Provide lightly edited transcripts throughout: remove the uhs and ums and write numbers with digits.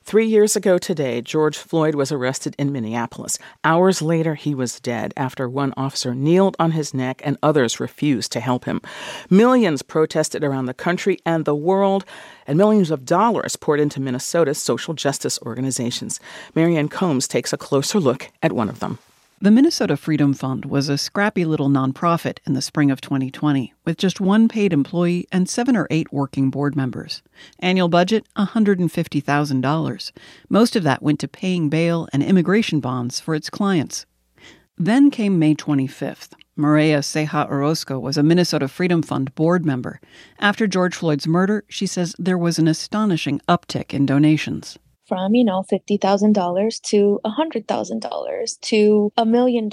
3 years ago today, George Floyd was arrested in Minneapolis. Hours later, he was dead after one officer kneeled on his neck and others refused to help him. Millions protested around the country and the world, and millions of dollars poured into Minnesota's social justice organizations. Marianne Combs takes a closer look at one of them. The Minnesota Freedom Fund was a scrappy little nonprofit in the spring of 2020, with just one paid employee and 7 or 8 working board members. Annual budget, $150,000. Most of that went to paying bail and immigration bonds for its clients. Then came May 25th. Maria Ceja Orozco was a Minnesota Freedom Fund board member. After George Floyd's murder, she says there was an astonishing uptick in donations. From, $50,000 to $100,000 to $1 million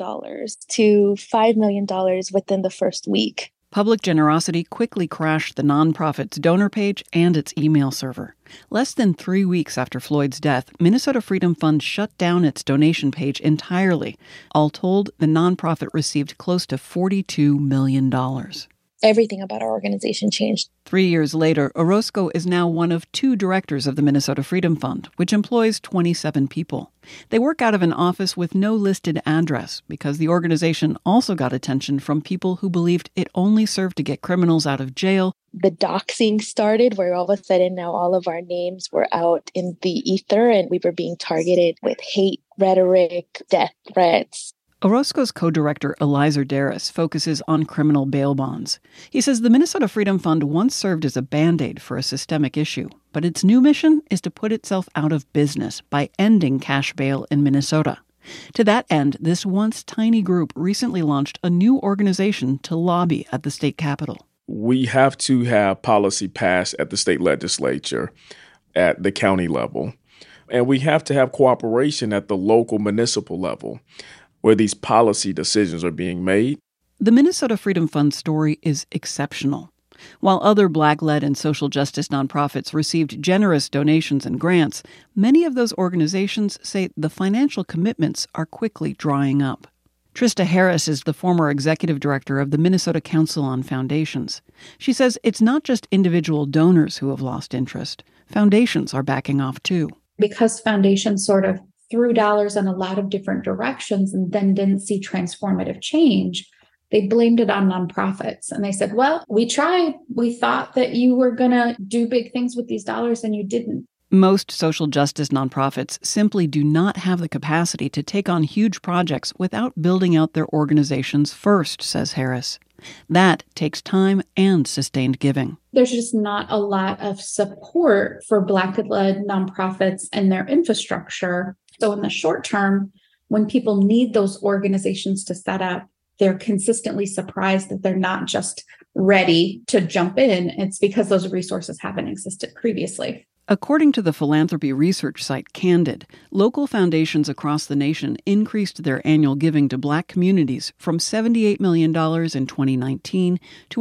to $5 million within the first week. Public generosity quickly crashed the nonprofit's donor page and its email server. Less than 3 weeks after Floyd's death, Minnesota Freedom Fund shut down its donation page entirely. All told, the nonprofit received close to $42 million. Everything about our organization changed. 3 years later, Orozco is now one of 2 directors of the Minnesota Freedom Fund, which employs 27 people. They work out of an office with no listed address because the organization also got attention from people who believed it only served to get criminals out of jail. The doxing started where all of a sudden now all of our names were out in the ether and we were being targeted with hate, rhetoric, death threats. Orozco's co-director Eliezer Darris focuses on criminal bail bonds. He says the Minnesota Freedom Fund once served as a Band-Aid for a systemic issue, but its new mission is to put itself out of business by ending cash bail in Minnesota. To that end, this once tiny group recently launched a new organization to lobby at the state capitol. We have to have policy passed at the state legislature, at the county level, and we have to have cooperation at the local municipal level, where these policy decisions are being made. The Minnesota Freedom Fund story is exceptional. While other Black-led and social justice nonprofits received generous donations and grants, many of those organizations say the financial commitments are quickly drying up. Trista Harris is the former executive director of the Minnesota Council on Foundations. She says it's not just individual donors who have lost interest. Foundations are backing off too. Because foundations sort of threw dollars in a lot of different directions and then didn't see transformative change, they blamed it on nonprofits. And they said, well, we tried. We thought that you were going to do big things with these dollars and you didn't. Most social justice nonprofits simply do not have the capacity to take on huge projects without building out their organizations first, says Harris. That takes time and sustained giving. There's just not a lot of support for Black-led nonprofits and their infrastructure. So in the short term, when people need those organizations to set up, they're consistently surprised that they're not just ready to jump in. It's because those resources haven't existed previously. According to the philanthropy research site Candid, local foundations across the nation increased their annual giving to Black communities from $78 million in 2019 to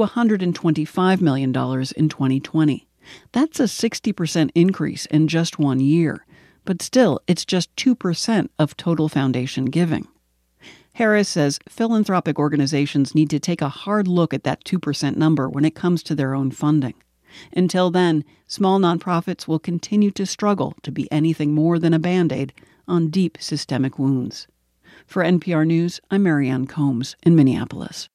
$125 million in 2020. That's a 60% increase in just 1 year. But still, it's just 2% of total foundation giving. Harris says philanthropic organizations need to take a hard look at that 2% number when it comes to their own funding. Until then, small nonprofits will continue to struggle to be anything more than a Band-Aid on deep systemic wounds. For NPR News, I'm Marianne Combs in Minneapolis.